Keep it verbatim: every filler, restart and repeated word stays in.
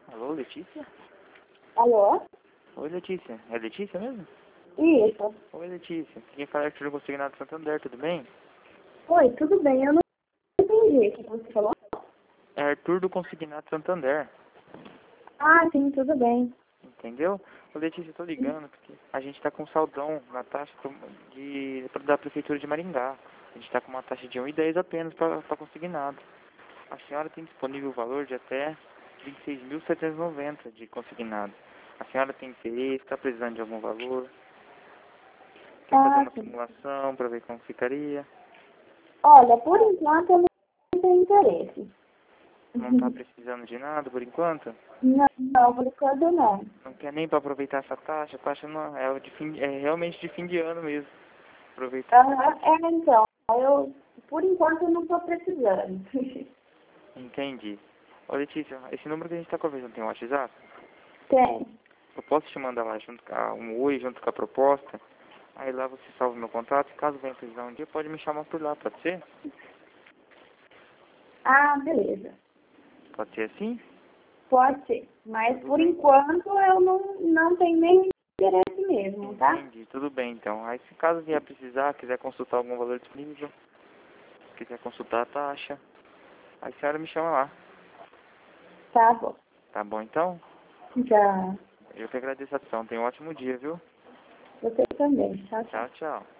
Alô, Letícia? Alô? Oi, Letícia. É Letícia mesmo? Isso. Oi, Letícia. Quem fala é Arthur do Consignado Santander, tudo bem? Oi, tudo bem? Eu não entendi o que você falou. É Arthur do Consignado Santander, Ah, sim, tudo bem. entendeu? Ô, Letícia, eu tô ligando porque a gente tá com saldão na taxa de, da Prefeitura de Maringá. A gente tá com uma taxa de um e dez apenas para consignado. A senhora tem disponível o valor de até vinte e seis mil setecentos e noventa de consignado. A senhora tem interesse, está precisando de algum valor? Quer fazer Ah, uma sim. simulação para ver como ficaria? Olha, por enquanto eu não tenho interesse. Não está precisando de nada por enquanto? Não, não, por enquanto não. Não quer nem para aproveitar essa taxa? A taxa não, é, de fim, é realmente de fim de ano mesmo. Aproveitar. Aham, é, então, eu, por enquanto eu não estou precisando. Entendi. Ô, Letícia, esse número que a gente está conversando tem um WhatsApp? Tem. Eu posso te mandar lá junto com a, um oi junto com a proposta? Aí lá você salva o meu contato e caso venha precisar um dia, pode me chamar por lá, pode ser? Ah, beleza. Pode ser assim? Pode ser. Mas Tudo por bem. enquanto eu não, não tenho nem interesse mesmo, tá? Entendi, tudo bem então. Aí se caso vier precisar, quiser consultar algum valor disponível, quiser consultar a taxa, aí a senhora me chama lá. Tá bom. Tá bom então? Já. Eu que agradeço a atenção. Tenha um ótimo dia, viu? Você também. Tchau, tchau. Tchau, tchau.